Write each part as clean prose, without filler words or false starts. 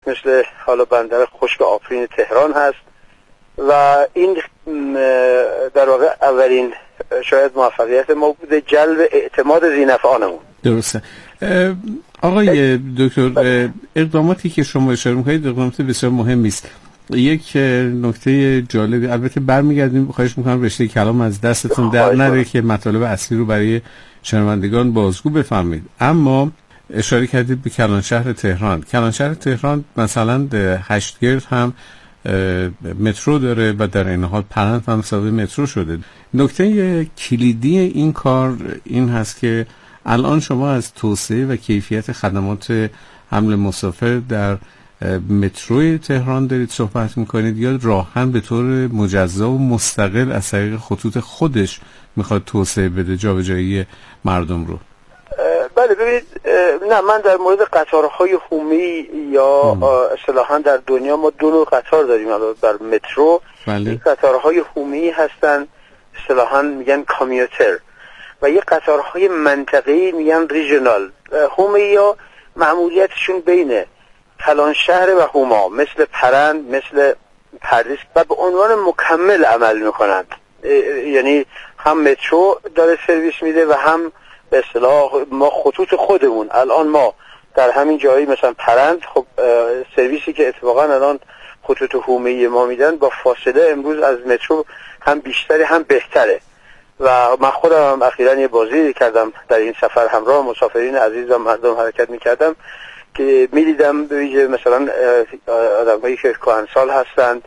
مثل حالا بندر خشک آفرین تهران هست و این در واقع اولین شاید موفقیت ما بوده، جلب اعتماد ذینفعانمون. درسته. آقای دکتر، اقداماتی که شما اشاره می‌کنید اقدامات بسیار مهمی است. یک نکته جالبی، البته برمیگردیم، خواهش می‌کنم رشته کلام از دستتون در نره که مطالب اصلی رو برای شنوندگان بازگو بفرمایید. اما اشاره کردید به کلانشهر تهران. کلانشهر تهران مثلا هشتگرد هم مترو داره و در این حال پرند هم صاحب مترو شده. نکته کلیدی این کار این هست که الان شما از توسعه و کیفیت خدمات حمل مسافر در متروی تهران دارید صحبت میکنید یا راهن به طور مجزا و مستقل از طریق خطوط خودش میخواد توسعه بده جابجایی مردم رو؟ بله ببینید، نه، من در مورد قطارهای حومی یا اصطلاحاً در دنیا ما دو نوع قطار داریم. در مترو این قطارهای حومی هستن، اصطلاحاً میگن کامیوتر، و یه قطارهای منطقه‌ای میگن ریژنال. حومی یا معمولیتشون بین کلانشهر و هوما، مثل پرند، مثل پردیس، و به عنوان مکمل عمل میکنند. یعنی هم مترو داره سرویس میده و هم به اصطلاح ما خطوط خودمون الان ما در همین جایی مثلا پرند، خب سرویسی که اتفاقا الان خطوط حومه‌ای ما میدن با فاصله امروز از مترو هم بیشتره هم بهتره. و من خودم هم اخیراً یه بازی کردم در این سفر، همراه مسافرین عزیز و مردم حرکت میکردم که میدیدم به ویژه مثلا آدمایی که کهنسال هستند،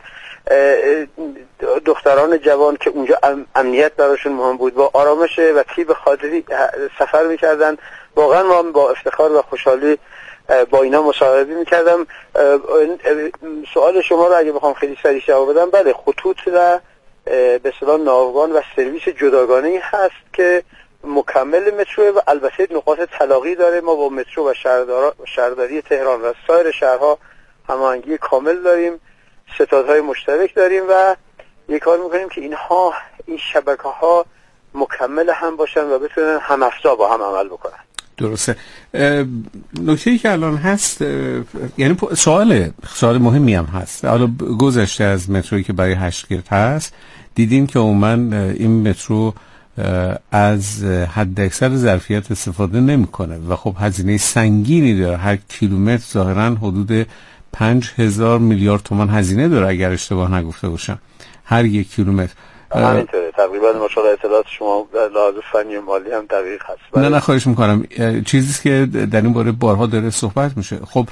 دختران جوان که اونجا امنیت براشون مهم بود، با آرامش و طیب خاطری سفر میکردن. واقعا ما با افتخار و خوشحالی با اینا مصاحبه میکردم. سوال شما رو اگه بخوام خیلی سریع جواب بدم، بله، خطوط و به اصطلاح ناوگان و سرویس جداگانه‌ای هست که مکمل مترو و البته نقاط تلاقی داره. ما با مترو و شهرداری تهران و سایر شهرها هماهنگی کامل داریم، ستادهای مشترک داریم و یک کار میکنیم که این شبکه‌ها مکمل هم باشن و بتونن هم افزا با هم عمل بکنن. درسته. نکته‌ای که الان هست، یعنی سوال مهمی هم هست. حالا گذشته از مترویی که برای هشتگرد هست، دیدیم که عموما این مترو از حد اکثر ظرفیت استفاده نمیکنه و خب هزینه سنگینی داره. هر کیلومتر ظاهرا حدود 5000 میلیارد تومان هزینه داره اگر اشتباه نگفته باشم هر یک کیلومتر. همینطوره تقریبا. ماشاءالله اطلاعات شما در لحاظ فنی و مالی هم دقیق هست. نه خواهش میکنم، چیزی که در این باره بارها داره صحبت میشه. خب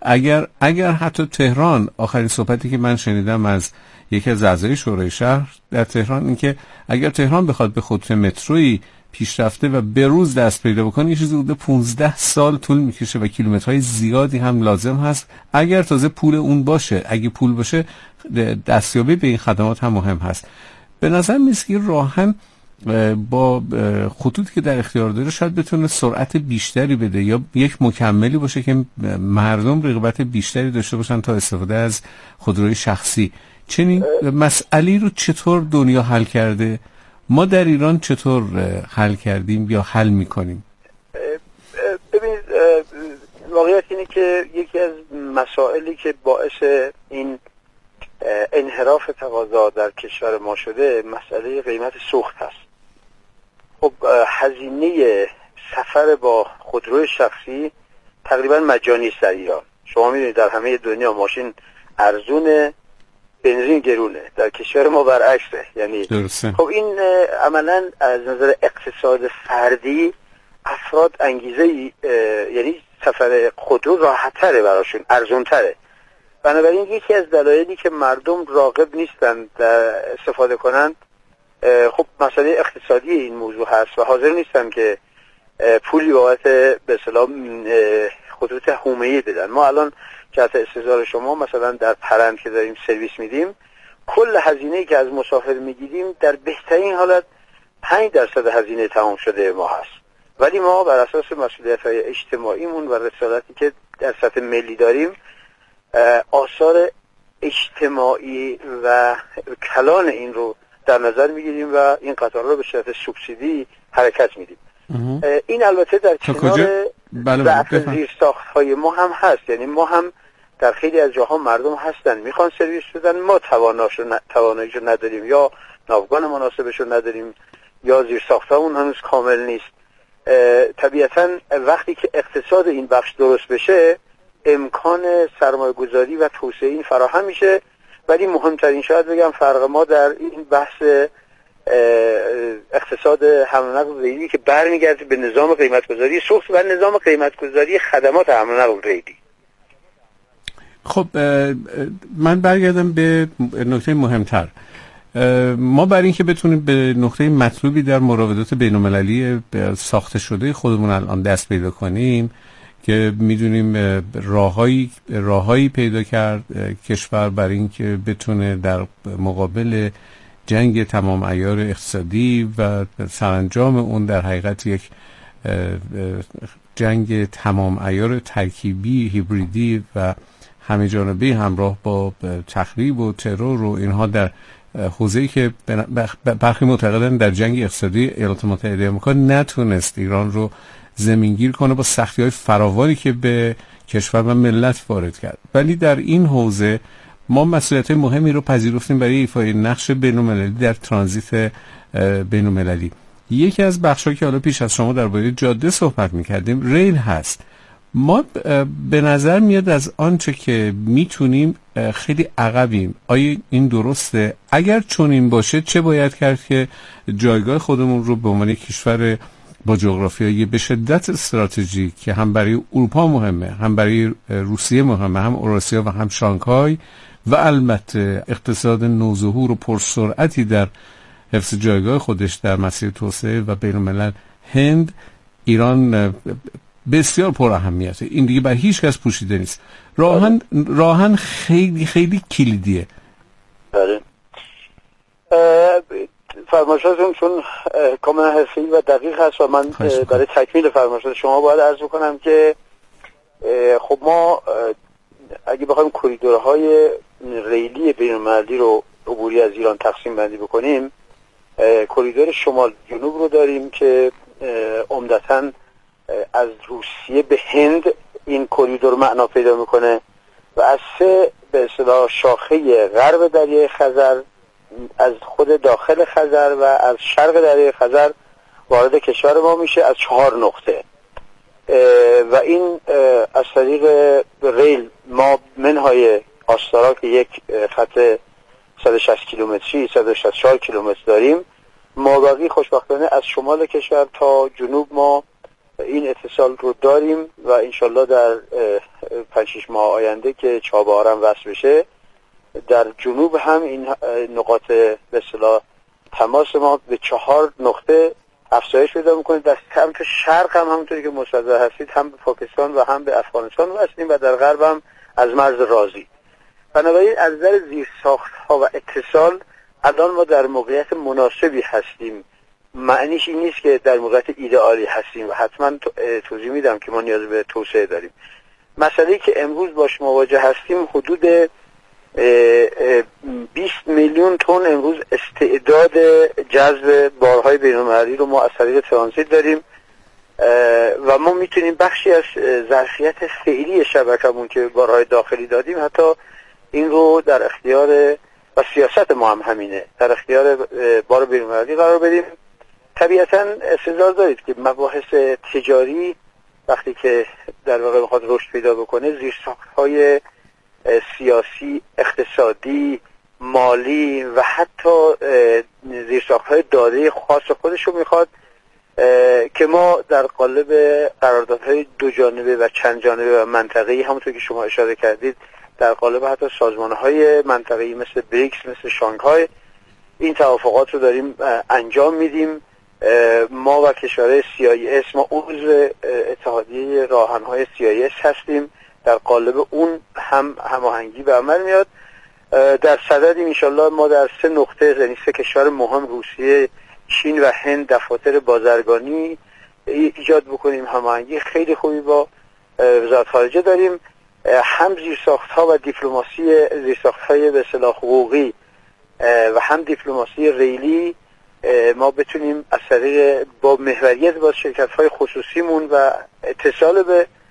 اگر حتی تهران، آخرین صحبتی که من شنیدم از یکی از اعضای شورای شهر در تهران، این که اگر تهران بخواد به خطوط مترویی پیشرفته و به روز دست پیدا بکنه، یه چیزی حدود 15 سال طول میکشه و کیلومترهای زیادی هم لازم هست. اگر تازه پول اون باشه، اگه پول باشه، دستیابی به این خدمات هم مهم هست. به نظر میاد که راهن با خطوطی که در اختیار داره شاید بتونه سرعت بیشتری بده یا یک مکملی باشه که مردم رغبت بیشتری داشته باشن تا استفاده از خودروی شخصی. چنین مسئله رو چطور دنیا حل کرده؟ ما در ایران چطور حل کردیم یا حل میکنیم؟ ببینید، واقعیت اینه که یکی از مسائلی که باعث این انحراف تقاضا در کشور ما شده مسئله قیمت سوخت هست. خب هزینه سفر با خودروی شخصی تقریبا مجانی است در ایران. شما میدونید در همه دنیا ماشین ارزونه، بنزین گرونه. در کشور ما برعکسه. یعنی درسته. خب این عملا از نظر اقتصاد فردی افراد انگیزه یعنی سفر خودرو راحت‌تره براشون، ارزون‌تره. بنابراین یکی از دلایلی که مردم راغب نیستن استفاده کنند، خب مسئله اقتصادی این موضوع هست و حاضر نیستن که پولی بابت به اصطلاح خطوط حومه‌ای بدن. ما الان جهت استحضار شما مثلا در پرند که داریم سرویس میدیم، کل هزینه‌ای که از مسافر میگیریم در بهترین حالت 5% هزینه تمام شده ما هست. ولی ما بر اساس مسئولیت‌های اجتماعیمون و رسالتی که در سطح ملی داریم، آثار اجتماعی و کلان این رو در نظر میگیریم و این قطارها رو به صورت سوبسیدی حرکت میدیم. این البته در کنار ضعف زیرساخت‌های ما هم هست. یعنی ما هم در خیلی از جاها مردم هستن میخوان سرویس بدن، ما تواناییشو نداریم، یا ناوگان مناسبشو نداریم، یا زیرساختمون هنوز کامل نیست. طبیعتا وقتی که اقتصاد این بخش درست بشه امکان سرمایه گذاری و توسعه این فراهم میشه. ولی مهمترین شاید بگم فرق ما در این بحث اقتصاد حمل و نقل ریلی که برمیگرده به نظام قیمتگذاری سوخت و نظام قیمتگذاری خدمات حمل و نقل ریلی. خب من برگردم به نکته مهمتر. ما برای اینکه بتونیم به نقطه مطلوبی در مراودات بین‌المللی ساخته شده خودمون الان دست پیدا کنیم که میدونیم راههایی پیدا کرد کشور برای اینکه بتونه در مقابل جنگ تمام عیار اقتصادی و سرانجام اون در حقیقت یک جنگ تمام عیار ترکیبی هیبریدی و همه جانبه همراه با تخریب و ترور و اینها در حوزه‌ای که برخی معتقدن در جنگ اقتصادی ایالات متحده آمریکا نتونست ایران رو زمینگیر کنه با سختی‌های فراوانی که به کشور و ملت وارد کرد. ولی در این حوزه ما مسئولیت مهمی رو پذیرفتیم برای ایفای نقش بین‌المللی در ترانزیت بین‌المللی. یکی از بخش‌هایی که حالا پیش از شما درباره جاده صحبت می‌کردیم ریل هست. ما به نظر میاد از آنچه که میتونیم خیلی عقبیم. آیا این درسته؟ اگر چون این باشه چه باید کرد که جایگاه خودمون رو به عنوان کشور با جغرافیایی به شدت استراتژیک که هم برای اروپا مهمه، هم برای روسیه مهمه، هم اوراسیا و هم شانگهای و البته اقتصاد نوظهور و پرسرعتی در حفظ جایگاه خودش در مسیر توسعه و بین الملل هند، ایران بسیار پر اهمیته. این دیگه بر هیچ کس پوشیده نیست. راهن خیلی خیلی کلیدیه. بله. فرمایشاتون چون کاملا حرفه‌ای و دقیق هست و من برای تکمیل فرمایشات شما باید عرض بکنم که خب ما اگه بخوایم کریدورهای ریلی بین‌المللی رو عبوری از ایران تقسیم بندی بکنیم، کریدور شمال جنوب رو داریم که عمدتاً از روسیه به هند این کریدور معنا پیدا میکنه و از سه به اصطلاح شاخه غرب دریای خزر، از خود داخل خزر و از شرق دریای خزر وارد کشور ما میشه از 4 نقطه و این از طریق ریل ما منهای آستارا که یک خط 160 کیلومتری 164 کیلومتر داریم، مابقی خوشبختانه از شمال کشور تا جنوب ما این اتصال رو داریم و انشالله در 5-6 ماه آینده که چابهار هم وصل بشه در جنوب هم این نقاط به اصطلاح تماس ما به 4 نقطه افزایش پیدا میکنه. در سمت شرق هم همونطوری که مستظر هستید هم به پاکستان و هم به افغانستان وصلیم و در غرب هم از مرز رازی. بنابراین از نظر زیرساخت‌ها و اتصال الان ما در موقعیت مناسبی هستیم. معنیش این نیست که در موقعیت ایدئالی هستیم و حتما توضیح میدم که ما نیاز به توسعه داریم. مسئله‌ای که امروز باش مواجه هستیم حدود 20 میلیون تن امروز استعداد جذب بارهای بین‌المللی رو ما از طریق ترانزیت داریم و ما میتونیم بخشی از ظرفیت فعلی شبکه‌مون که بارهای داخلی دادیم حتی این رو در اختیار و سیاست ما هم همینه در اختیار بار بین‌المللی قرار بدیم. طبیعتاً استدلال دارید که مباحث تجاری وقتی که در واقع میخواد رشد پیدا بکنه زیرساخت‌های سیاسی، اقتصادی، مالی و حتی زیرساخت‌های داده خاص خودش رو میخواد که ما در قالب قراردادهای دو جانبه و چند جانبه و منطقه‌ای همونطور که شما اشاره کردید در قالب حتی سازمان‌های منطقه‌ای مثل بریکس مثل شانگهای این توافقات رو داریم انجام میدیم. ما و کشورهای CIS ما عضو اتحادیه راهنهای CIS هستیم، در قالب اون هم هماهنگی به عمل میاد. در صددیم انشالله ما در 3 نقطه یعنی 3 کشور مهم روسیه، چین و هند دفاتر بازرگانی ایجاد بکنیم. هماهنگی خیلی خوبی با وزارت خارجه داریم، هم زیرساخت‌ها و دیپلماسی زیرساخت‌های به اصطلاح حقوقی و هم دیپلماسی ریلی ما بتونیم از طریق با محوریت با شرکت‌های خصوصیمون و اتصال به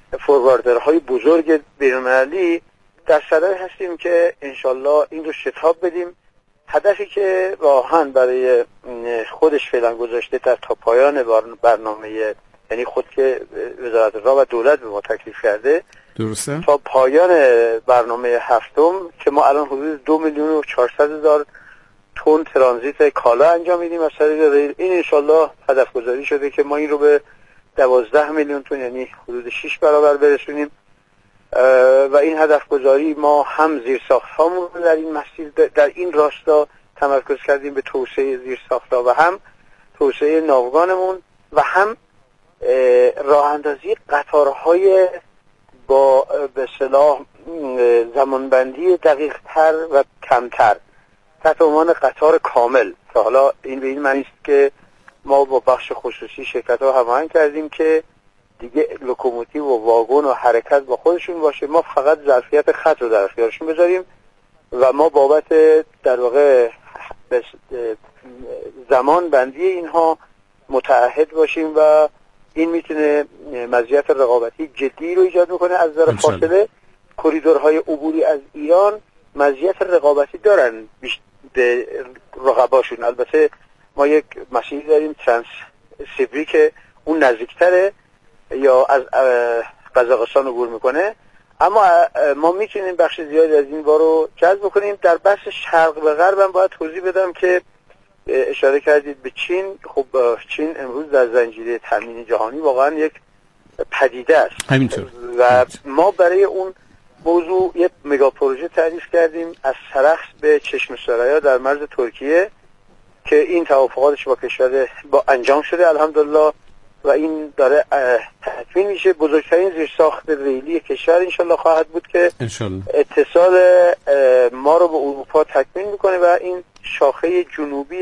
فورواردرهای بزرگ بین‌المللی در صدد هستیم که انشالله این رو شتاب بدیم. هدفی که واقعا برای خودش فعلا گذاشته در تا پایان برنامه، یعنی خود که وزارت راه و دولت به ما تکلیف کرده، درسته؟ تا پایان برنامه هفتم که ما الان حدود 2,400,000 تن ترانزیت کالا انجام میدیم از طریق ریل. این انشالله هدف گذاری شده که ما این رو به 12 میلیون تن، یعنی حدود 6 برابر برسونیم. و این هدف گذاری ما هم زیرساخت‌هامون رو در این مسیر، در این راستا تمرکز کردیم به توسعه زیرساخت‌ها و هم توسعه ناوگانمون و هم راه اندازی قطارهای با به اصطلاح زمانبندی دقیق‌تر و کمتر تحت عنوان قطار کامل، که حالا این به این معنی است که ما با بخش خصوصی شرکت‌ها هماهنگ کردیم که دیگه لوکوموتیو و واگن و حرکت با خودشون باشه، ما فقط ظرفیت خط رو در اختیارشون بذاریم و ما بابت در واقع زمان بندی اینها متعهد باشیم و این میتونه مزیت رقابتی جدی رو ایجاد میکنه. از نظر فاصله کریدورهای عبوری از ایران مزیت رقابتی دارن به رقباشون. البته ما یک مسیری داریم ترانس سیبری که اون نزدیکتره یا از قزاقستان عبور میکنه، اما ما میتونیم بخش زیادی از این رو جذب کنیم. در بحث شرق به غرب هم باید توضیح بدم که اشاره کردید به چین. خب چین امروز در زنجیره تامین جهانی واقعا یک پدیده است. همینطور. و ما برای اون موضوع یک مگا پروژه تعریف کردیم از سرخس به چشم سرایا در مرز ترکیه که این توافقاتش با کشور با انجام شده الحمدلله و این داره تکمیل میشه. بزرگترین زیرساخت ریلی کشور انشالله خواهد بود که اتصال ما رو به اروپا تکمیل میکنه و این شاخه جنوبی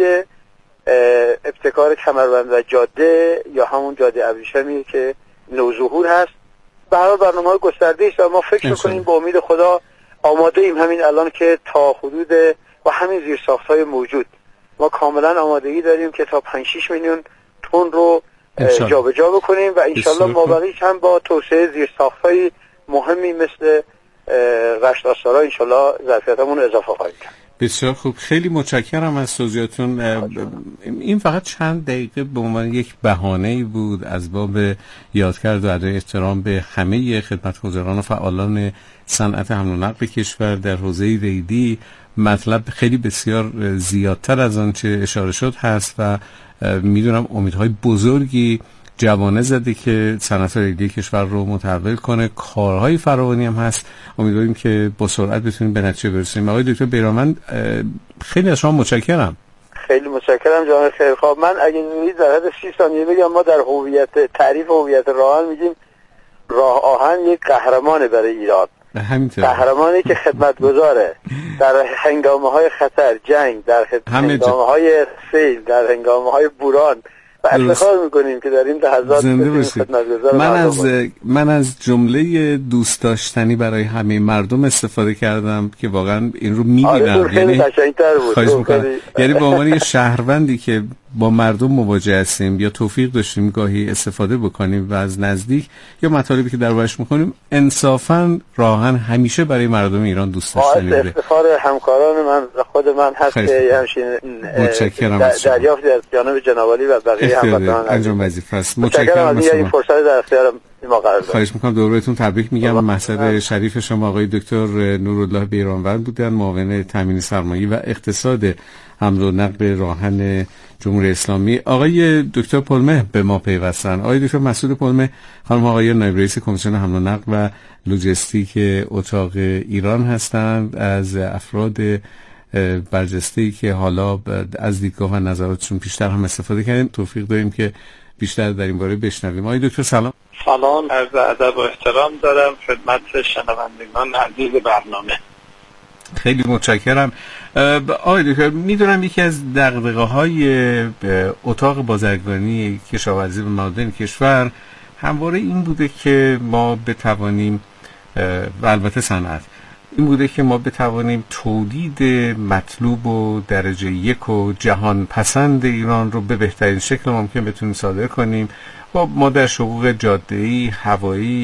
ابتکار کمربند و جاده یا همون جاده ابریشمی که نوظهور هست. به هر حال برنامه‌های گسترده است و ما فکر میکنیم با امید خدا آماده ایم همین الان که تا حدود و همین زیرساخت‌های موجود ما کاملا آمادگی داریم که تا 5-6 میلیون تن رو جابجا بکنیم و انشالله مابقیش هم با توسعه زیرساخت‌های مهمی مثل رشت آستارا انشالله ظرفیتمون اضافه خواهیم کرد. بسیار خوب، خیلی متشکرم از توضیحاتون. این فقط چند دقیقه به عنوان یک بهانه‌ای بود از باب یادکرد و ادای احترام به همه خدمتگزاران و فعالان صنعت حمل و نقل کشور در حوزه ریلی. مطلب خیلی بسیار زیادتر از آنچه اشاره شد هست و میدونم امیدهای بزرگی جوانه زده که صنعت ریلی کشور رو متحول کنه. کارهای فراوانی هم هست، امیدواریم که با سرعت بتونیم به نتیجه برسیم. آقای دکتر بیرانوند خیلی از شما متشکرم. خیلی متشکرم جناب خیرخواه. من اگه نوید در حد 30 ثانیه بگم، ما در تعریف هویت راهن میگیم راه آهن یک قهرمانه برای ایران. قهرمانی که خدمتگزاره در هنگامه‌های خطر، جنگ، در هنگامه‌های سیل، در هنگامه‌های بوران و افتخار میکنیم که در این لحظات من از جمله دوست داشتنی برای همه مردم استفاده کردم که واقعا این رو می‌بینم. یعنی به عنوان یه شهروندی که با مردم مواجه هستیم یا توفیق داشتیم گاهی استفاده بکنیم و از نزدیک یا مطالبی که دربارش می‌کنیم، انصافاً راهن همیشه برای مردم ایران دوست داشتنی بوده. افتخار همکاران من و خود من هست که همچین دریافت از جانب جناب عالی و بقیه همکاران انجام وظیفه است. متشکرم از این فرصت در اختیار ما قرار دادید. خواهش می‌کنم دوبارهتون تبریک میگم. محضر شریف شما آقای دکتر نورالله بیرانوند بودن، معاون تامین سرمایه‌ای و اقتصاد حمل و نقل راهن جمهوری اسلامی. آقای دکتر پلمه به ما پیوستن. آقای دکتر مسعود پلمه، خانم آقای نایب رئیس کمیسیون حمل و نقل و لوجستیک اتاق ایران هستند، از افراد برجسته‌ای که حالا از دیدگاه و نظراتشون بیشتر هم استفاده کردیم. توفیق داریم که بیشتر در این باره بشنویم. آقای دکتر سلام. سلام، عرض ادب و احترام دارم خدمت شنوندگان عزیز برنامه. خیلی متشکرم. آقای دکتر، میدونم یکی از دغدغه‌های اتاق بازرگانی کشاورزی و معادن کشور همواره این بوده که ما بتوانیم و البته صنعت این بوده که ما بتوانیم تولید مطلوب و درجه 1 و جهان پسند ایران رو به بهترین شکل ممکن بتونیم صادر کنیم. ما در حقوق جاده‌ای، هوایی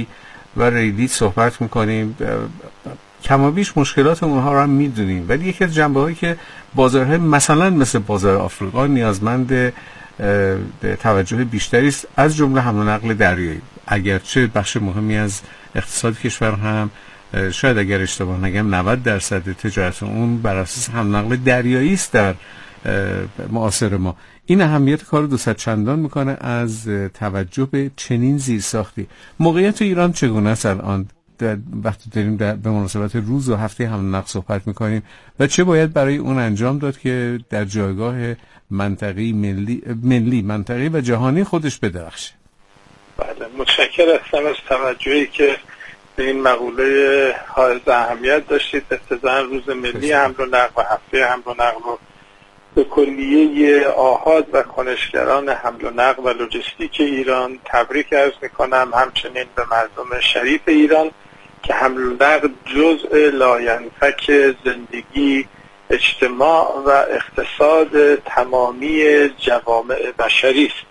و ریلی صحبت میکنیم، کمابیش مشکلات اونها رو هم میدونیم، ولی یکی از جنبه‌هایی که بازارهای مثلا مثل بازار آفریقا نیازمند توجه بیشتری است، از جمله حمل و نقل دریایی. اگرچه بخش مهمی از اقتصاد کشور هم شاید اگر اشتباه نگم 90% تجارت اون بر اساس حمل و نقل دریایی است در معاصر ما. این اهمیت کار 200 چندان میکنه از توجه به چنین زیرساختی. موقعیت ایران چگونه است الان وقتی داریم به مناسبت روز و هفته حمل و نقل صحبت میکنیم و چه باید برای اون انجام داد که در جایگاه منطقی منطقی و جهانی خودش بدرخشه؟ بله، متشکرم از توجهی که به این مقوله حائز اهمیت داشتید. ابتداً روز ملی حمل و نقل و هفته حمل و نقل رو به کلیه آحاد و کنشگران حمل و نقل و لوجستیک ایران تبریک عرض میکنم، همچنین به مردم شریف ایران که حمل و نقل جزء لاینفک زندگی، اجتماع و اقتصاد تمامی جوامع بشری است.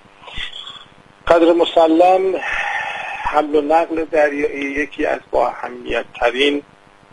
قدر مسلم حمل و نقل دریایی یکی از با اهمیت ترین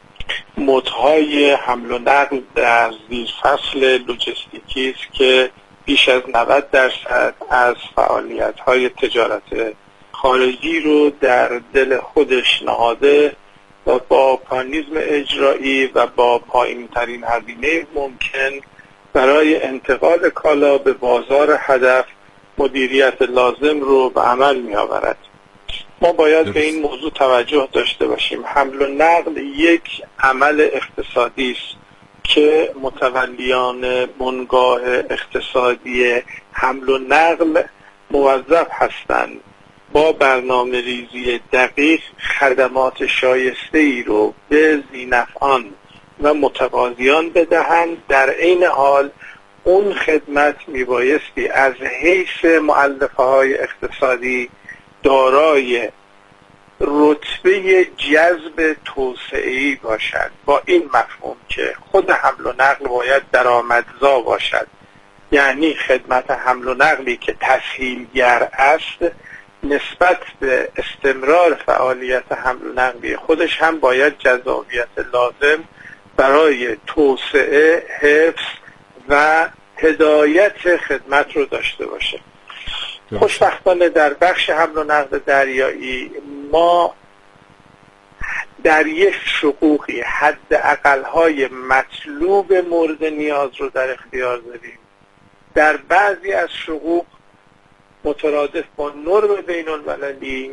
مدهای حمل و نقل در زیرفصل لوجستیکی است که بیش از 90% از فعالیت‌های تجارت خارجی رو در دل خودش نهاده و با پانیزم اجرایی و با پایین‌ترین هزینه ممکن برای انتقال کالا به بازار هدف مدیریت لازم رو به عمل می‌آورد. ما باید به این موضوع توجه داشته باشیم. حمل و نقل یک عمل اقتصادی است که متولیان بنگاه اقتصادی حمل و نقل موظف هستند با برنامه ریزی دقیق خدمات شایسته ای رو به ذینفعان و متقاضیان بدهند. در این حال اون خدمت میبایستی از حیث مؤلفه های اقتصادی دارای رتبه جذب توسعه‌ای باشد، با این مفهوم که خود حمل و نقل باید درآمدزا باشد، یعنی خدمت حمل و نقلی که تسهیلگر است نسبت به استمرار فعالیت حمل و نقلی خودش هم باید جذابیت لازم برای توسعه، حفظ و هدایت خدمت رو داشته باشه. خوشبختانه در بخش حمل و نقل دریایی ما در یک شقوقی حد اقل‌های مطلوب مورد نیاز رو در اختیار داریم. در بعضی از شقوق مترادف با نرم بین المللی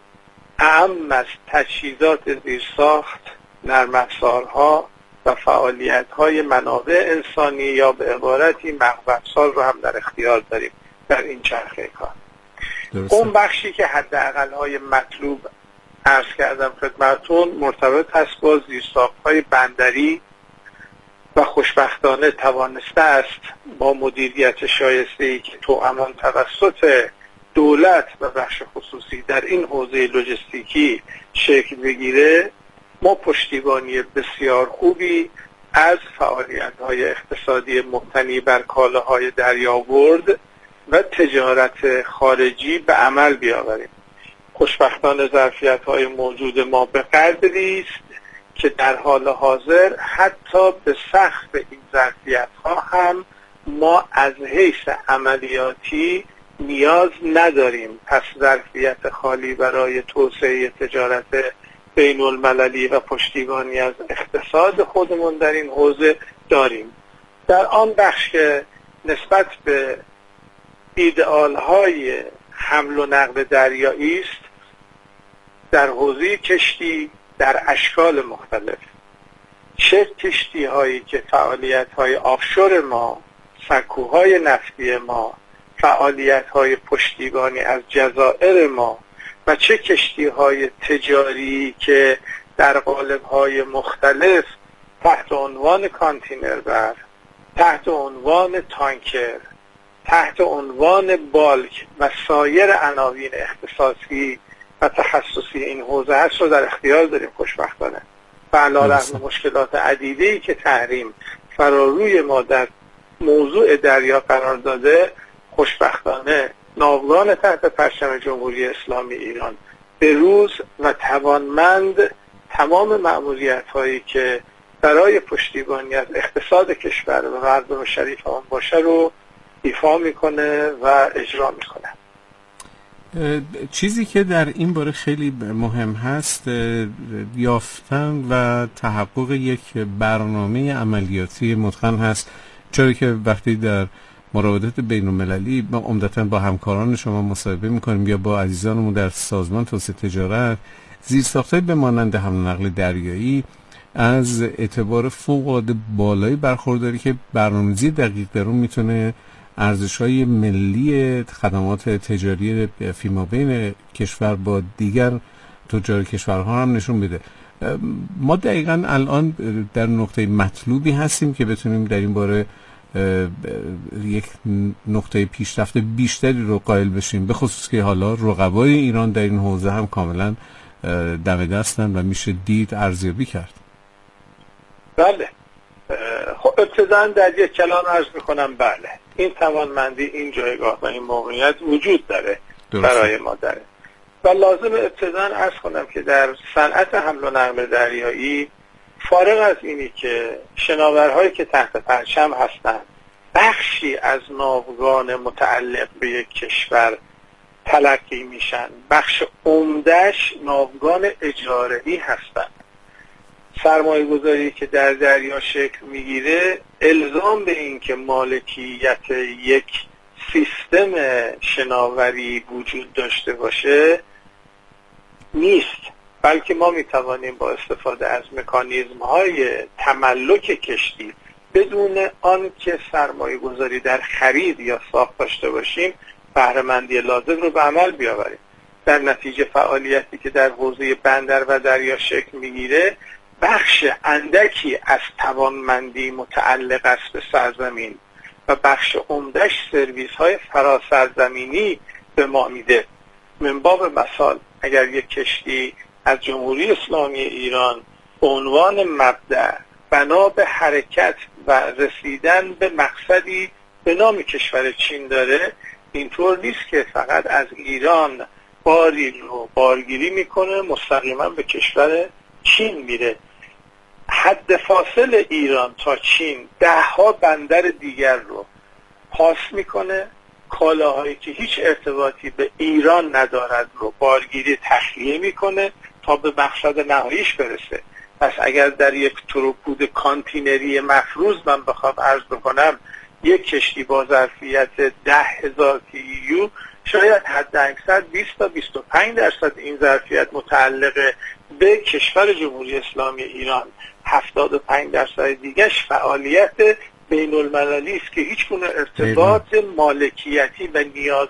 اعم از تجهیزات زیرساخت، نرم افزارها و فعالیت‌های منابع انسانی یا به عبارتی مغز افزار رو هم در اختیار داریم در این چرخه کار. اون بخشی که حداقل‌های مطلوب عرض کردم خدمتون مرتبط هست با زیرساخت‌های بندری و خوشبختانه توانسته است با مدیریت شایسته‌ای که توامان توسط دولت و بخش خصوصی در این حوزه لوجستیکی شکل بگیره، ما پشتیبانی بسیار خوبی از فعالیت‌های اقتصادی مبتنی بر کالاهای دریابرد و تجارت خارجی به عمل بیاوریم. خوشبختانه ظرفیت‌های موجود ما به قدری است که در حال حاضر حتی به سقف این ظرفیت‌ها هم ما از حیث عملیاتی نیاز نداریم. پس ظرفیت خالی برای توسعه تجارت بین المللی و پشتیبانی از اقتصاد خودمون در این حوزه داریم. در آن بخش که نسبت به ایدئال‌های حمل و نقل دریایی است، در حوزه کشتی در اشکال مختلف، چه کشتی هایی که فعالیت های آفشور ما، سکوهای نفتی ما، فعالیت های پشتیبانی از جزائر ما و چه کشتی های تجاری که در قالب های مختلف تحت عنوان کانتینربر، تحت عنوان تانکر، تحت عنوان بالک و سایر عناوین اختصاصی و تخصصی این حوزه هست رو در اختیار داریم خوشبختانه. و علیرغم مشکلات عدیده‌ای که تحریم فراروی ما در موضوع دریا قرار داده، خوشبختانه ناوگان تحت پرچم جمهوری اسلامی ایران به روز و توانمند تمام مأموریت هایی که برای پشتیبانی از اقتصاد کشور و مردم شریف آن باشه رو ایفا میکنه و اجرا میکنه. چیزی که در این باره خیلی مهم هست یافتن و تحقق یک برنامه عملیاتی متقن هست، چرا که وقتی در مراودات بین المللی ما عمدتاً با همکاران شما مصاحبه میکنیم یا با عزیزانمون در سازمان توسعه تجارت، زیرساخت‌های به مانند حمل و نقل دریایی از اعتبار فوق‌العاده بالایی برخورداری که برنامه‌ریزی دقیق در اون میتونه ارزش‌های ملی خدمات تجاری فیمابین کشور با دیگر تجار کشورها هم نشون بده. ما دقیقاً الان در نقطه مطلوبی هستیم که بتونیم در این باره یک نقطه پیشرفت بیشتری رو قائل بشیم، به خصوص که حالا رقبای ایران در این حوزه هم کاملا دم دستن و میشه دید ارزیابی کرد. بله، خب ابتداً در یک کلام عرض میکنم بله، این توانمندی، این جایگاه و این موقعیت وجود داره برای ما داره و لازم ابتداً عرض کنم که در صنعت حمل و نقل دریایی فارغ از اینی که شناورهایی که تحت پرچم هستند بخشی از ناوگان متعلق به یک کشور تلقی میشن، بخش عمده‌اش ناوگان اجاره‌ای هستند. سرمایه گذاری که در دریا شکل میگیره الزام به این که مالکیت یک سیستم شناوری وجود داشته باشه نیست، بلکه ما میتوانیم با استفاده از مکانیزم های تملک کشتی بدون آن که سرمایه گذاری در خرید یا ساخت داشته باشیم بهره‌مندی لازم رو به عمل بیاوریم. در نتیجه فعالیتی که در حوزه بندر و دریا شکل میگیره بخش اندکی از توانمندی متعلق است به سرزمین و بخش عمده‌اش سرویس های فراسرزمینی به ما میده. من باب مثال اگر یک کشتی از جمهوری اسلامی ایران به عنوان مبدأ بنا به حرکت و رسیدن به مقصدی به نام کشور چین داره، اینطور نیست که فقط از ایران باری رو بارگیری میکنه مستقیما به کشور چین میره. حد فاصل ایران تا چین 10 بندر دیگر رو پاس میکنه، کالاهایی که هیچ ارتباطی به ایران ندارد رو بارگیری تخلیه میکنه تا به مقصد نهاییش برسه. پس اگر در یک تروپود کانتینری مفروض من بخوام عرض بکنم یک کشتی با ظرفیت 10,000 TEU شاید حد اکثر 20 تا 25% این ظرفیت متعلق به کشور جمهوری اسلامی ایران، 75% دیگهش فعالیت بین المللی است که هیچ گونه ارتباط مالکیتی و نیاز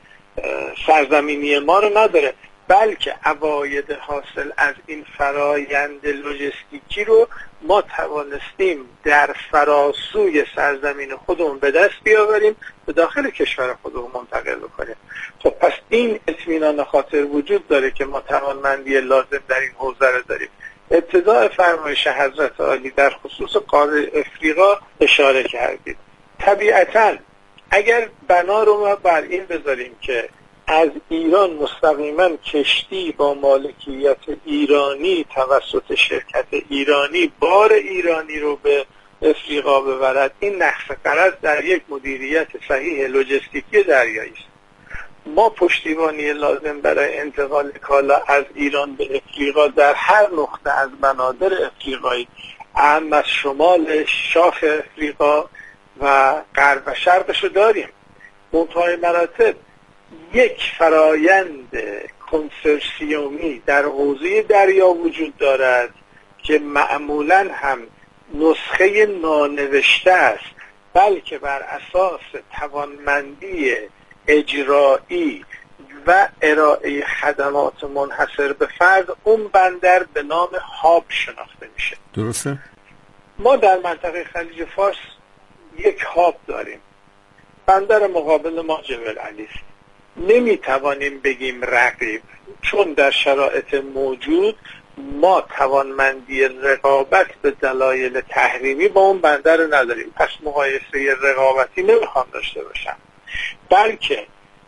سرزمینی ما رو نداره، بلکه عواید حاصل از این فرایند لوجستیکی رو ما توانستیم در فراسوی سرزمین خودمون به دست بیاوریم، به داخل کشور خودمون منتقل بکنیم. خب پس این اطمینان خاطر وجود داره که ما توانمندی لازم در این حوزه رو داریم. ابتداء فرمایش حضرت عالی در خصوص قاره افریقا اشاره کردید. طبیعتاً اگر بنا رو ما بر این بذاریم که از ایران مستقیما کشتی با مالکیت ایرانی توسط شرکت ایرانی بار ایرانی رو به افریقا ببرد، این نقص غرض در یک مدیریت صحیح لوجستیکی دریایی است. ما پشتیبانی لازم برای انتقال کالا از ایران به افریقا در هر نقطه از بنادر افریقایی، اهم از شمال شاخ افریقا و غرب و شرقش رو داریم. منتهای مراتب یک فرایند کنسرسیومی در حوزه دریا وجود دارد که معمولاً هم نسخه نانوشته است، بلکه بر اساس توانمندی اجرایی و ارائه خدمات منحصر به فرد اون بندر به نام هاب شناخته میشه. درسته؟ ما در منطقه خلیج فارس یک هاب داریم، بندر مقابل ما جبل علی است. نمیتوانیم بگیم رقیب، چون در شرایط موجود ما توانمندی رقابت به دلایل تحریمی با اون بندر نداریم، پس مقایسه رقابتی نمیخوام داشته باشم، بلکه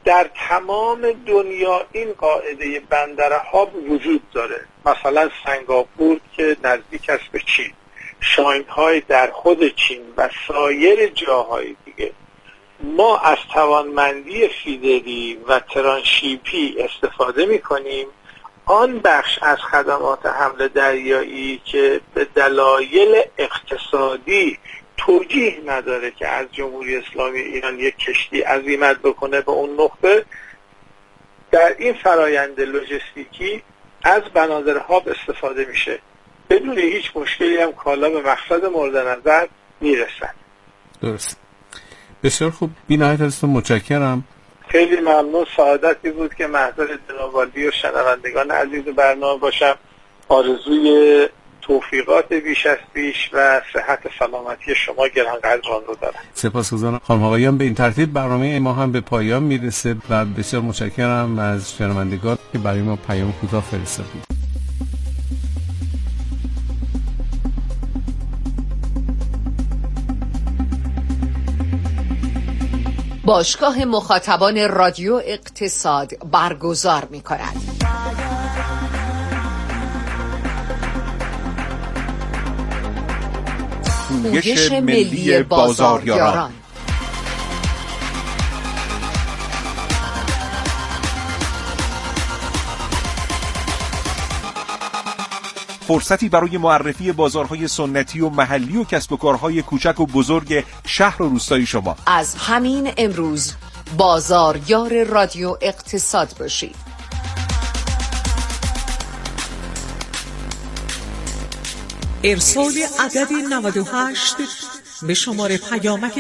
در تمام دنیا این قاعده بندر هاب وجود داره. مثلا سنگاپور که نزدیک است به چین، شانگهای در خود چین و سایر جاهای دیگه. ما از توانمندی فیدری و ترانشیپی استفاده می‌کنیم. آن بخش از خدمات حمل دریایی که به دلایل اقتصادی توجیه نداره که از جمهوری اسلامی ایران یک کشتی عزیمت بکنه به اون نقطه، در این فرایند لوجستیکی از بنادر هاب استفاده میشه. بدون هیچ مشکلی هم کالا به مقصد مورد نظر میرسن. درست. بسیار خوب. بی‌نهایت ازتون متشکرم. خیلی ممنون. سعادتی بود که محضر جناب والی و شنوندگان عزیز برنامه باشم. آرزوی توفیقات بیش از پیش و صحت سلامتی شما گرانقدران رو دارم. سپاسگزارم. خانم آقایان، به این ترتیب برنامه ما هم به پایان میرسه و بسیار متشکرم از شنوندگان که برای ما پیام کوتاه فرستادید. باشگاه مخاطبان رادیو اقتصاد برگزار می‌کند. پویش ملی بازاریاران. فرصتی برای معرفی بازارهای سنتی و محلی و کسب و کارهای کوچک و بزرگ شهر و روستای شما. از همین امروز بازاریار رادیو اقتصاد باشید. ارسال عدد 98 به شماره پیامک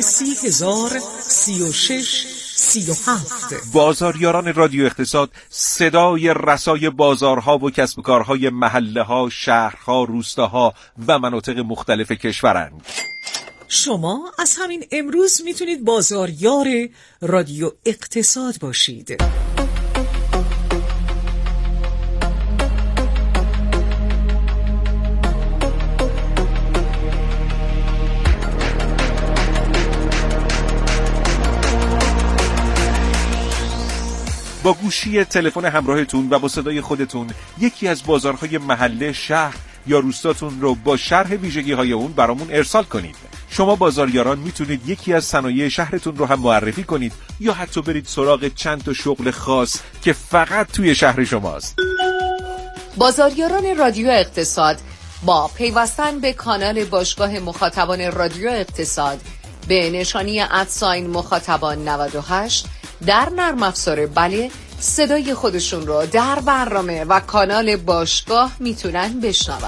30,036,37. بازاریاران رادیو اقتصاد صدای رسای بازارها و کسب و کارهای محله ها، شهرها، روستاها و مناطق مختلف کشورند. شما از همین امروز میتونید بازاریار رادیو اقتصاد باشید. با گوشی تلفن همراهتون و با صدای خودتون یکی از بازارهای محله، شهر یا روستاتون رو با شرح ویژگی‌های اون برامون ارسال کنید. شما بازاریاران میتونید یکی از صنایع شهرتون رو هم معرفی کنید یا حتی برید سراغ چند تا شغل خاص که فقط توی شهر شماست. بازاریاران رادیو اقتصاد با پیوستن به کانال باشگاه مخاطبان رادیو اقتصاد به نشانی مخاطبان 98 در نرم افزار بله صدای خودشون رو در برنامه و کانال باشگاه میتونن بشنون.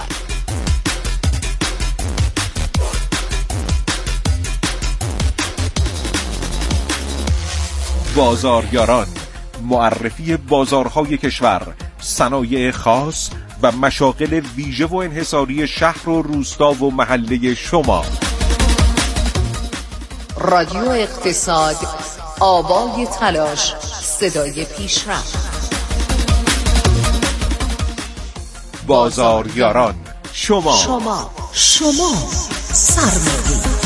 بازاریاران، معرفی بازارهای کشور، صنایع خاص و مشاغل ویژه و انحصاری شهر و روستا و محله شما. رادیو اقتصاد، آوای تلاش، صدای پیشرفت. بازاریاران، شما سرمایه.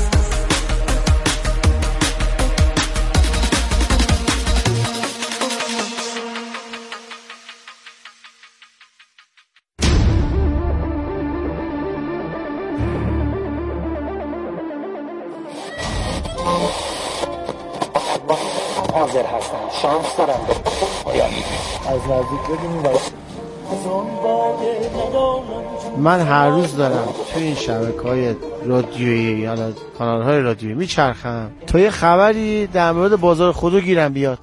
حاضر هستم. شانس دارم از نزدیک ببینیم. من هر روز دارم توی این شبکه‌های رادیویی یا کانال‌های رادیویی میچرخم تا یه خبری در مورد بازار خودو گیرم بیاد.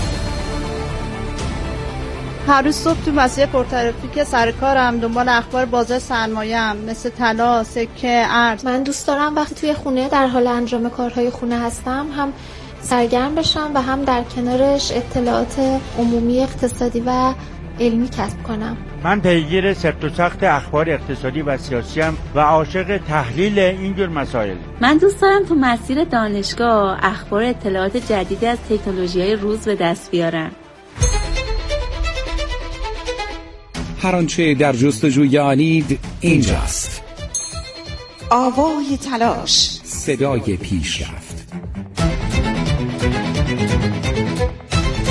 هر روز صبح تو مسیر پرترافیک سر کارم دنبال اخبار بازار سرمایه‌ام مثل طلا، سکه، ارز. من دوست دارم وقتی توی خونه در حال انجام کارهای خونه هستم هم سرگرم بشم و هم در کنارش اطلاعات عمومی اقتصادی و علمی کسب کنم. من پیگیر سفت و سخت اخبار اقتصادی و سیاسی ام و عاشق تحلیل اینجور مسائل. من دوست دارم تو مسیر دانشگاه اخبار اطلاعات جدیدی از تکنولوژی‌های روز به دست بیارم. هر آنچه در جستجوی آنید اینجاست. آوای تلاش، صدای پیشرفت.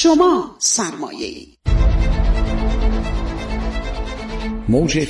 شما سرمایه‌ای. موج